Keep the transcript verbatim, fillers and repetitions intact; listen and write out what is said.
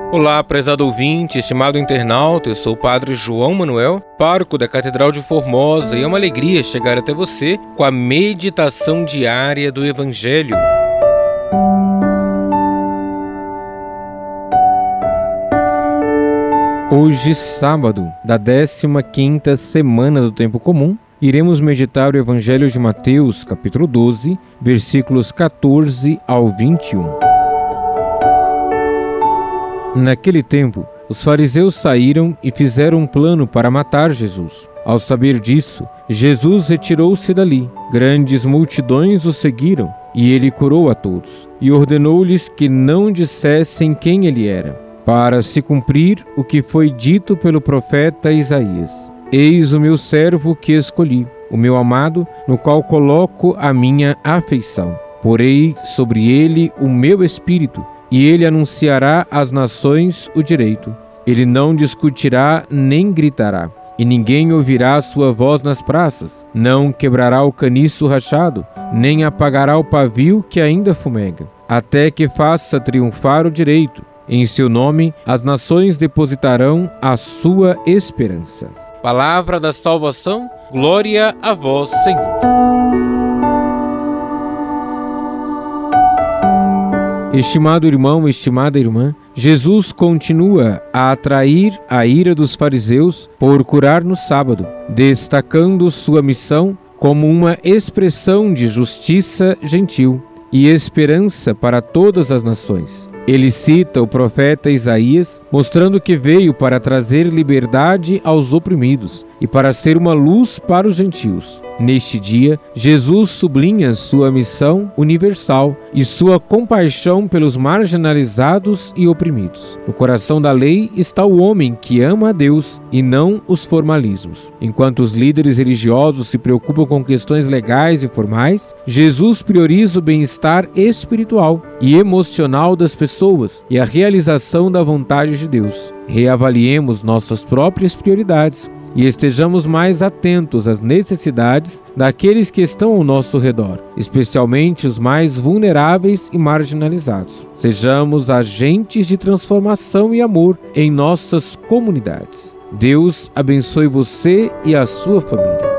Olá, prezado ouvinte, estimado internauta, eu sou o Padre João Manuel, pároco da Catedral de Formosa, e é uma alegria chegar até você com a meditação diária do Evangelho. Hoje, sábado, da décima quinta semana do Tempo Comum, iremos meditar o Evangelho de Mateus, capítulo doze, versículos catorze ao vinte e um. Naquele tempo, os fariseus saíram e fizeram um plano para matar Jesus. Ao saber disso, Jesus retirou-se dali. Grandes multidões o seguiram, e ele curou a todos, e ordenou-lhes que não dissessem quem ele era, para se cumprir o que foi dito pelo profeta Isaías. Eis o meu servo que escolhi, o meu amado, no qual coloco a minha afeição. Porei sobre ele o meu espírito, e ele anunciará às nações o direito. Ele não discutirá nem gritará, e ninguém ouvirá sua voz nas praças. Não quebrará o caniço rachado, nem apagará o pavio que ainda fumega, até que faça triunfar o direito. Em seu nome, as nações depositarão a sua esperança. Palavra da salvação, glória a vós, Senhor. Estimado irmão, estimada irmã, Jesus continua a atrair a ira dos fariseus por curar no sábado, destacando sua missão como uma expressão de justiça gentil e esperança para todas as nações. Ele cita o profeta Isaías, mostrando que veio para trazer liberdade aos oprimidos e para ser uma luz para os gentios. Neste dia, Jesus sublinha sua missão universal e sua compaixão pelos marginalizados e oprimidos. No coração da lei está o homem que ama a Deus e não os formalismos. Enquanto os líderes religiosos se preocupam com questões legais e formais, Jesus prioriza o bem-estar espiritual e emocional das pessoas e a realização da vontade de Deus. Reavaliemos nossas próprias prioridades e estejamos mais atentos às necessidades daqueles que estão ao nosso redor, especialmente os mais vulneráveis e marginalizados. Sejamos agentes de transformação e amor em nossas comunidades. Deus abençoe você e a sua família.